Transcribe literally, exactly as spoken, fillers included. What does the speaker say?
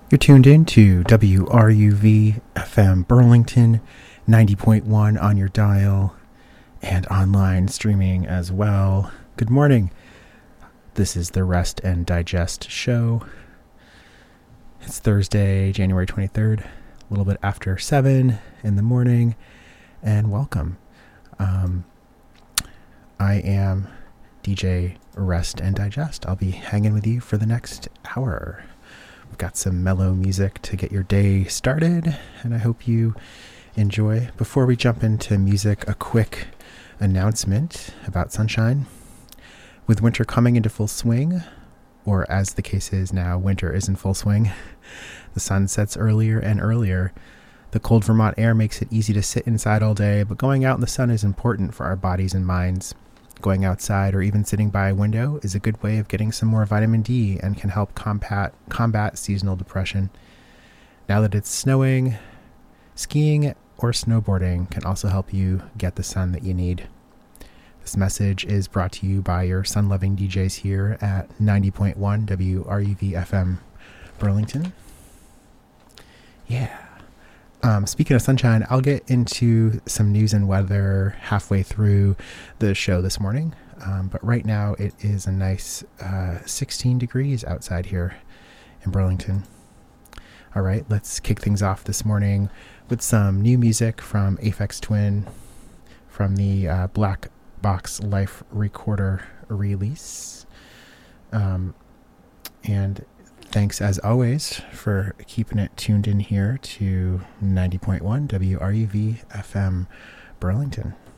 You're tuned in to W R U V F M Burlington, ninety point one on your dial, and online streaming as well. Good morning. This is the Rest and Digest show. It's Thursday, January twenty-third, a little bit after seven in the morning, and welcome. Um, I am D J Rest and Digest. I'll be hanging with you for the next hour. We've got some mellow music to get your day started, and I hope you enjoy. Before we jump into music, a quick announcement about sunshine. With winter coming into full swing, or as the case is now, winter is in full swing, the sun sets earlier and earlier. The cold Vermont air makes it easy to sit inside all day, but going out in the sun is important for our bodies and minds. Going outside or even sitting by a window is a good way of getting some more vitamin D and can help combat combat seasonal depression. Now that it's snowing, skiing or snowboarding can also help you get the sun that you need. This message is brought to you by your sun-loving D Js here at ninety point one W R U V F M Burlington. Yeah. Um, speaking of sunshine, I'll get into some news and weather halfway through the show this morning. Um, but right now it is a nice uh, sixteen degrees outside here in Burlington. All right, let's kick things off this morning with some new music from Aphex Twin from the uh, Black Box Life Recorder release. Um, and thanks, as always, for keeping it tuned in here to ninety point one W R U V F M Burlington.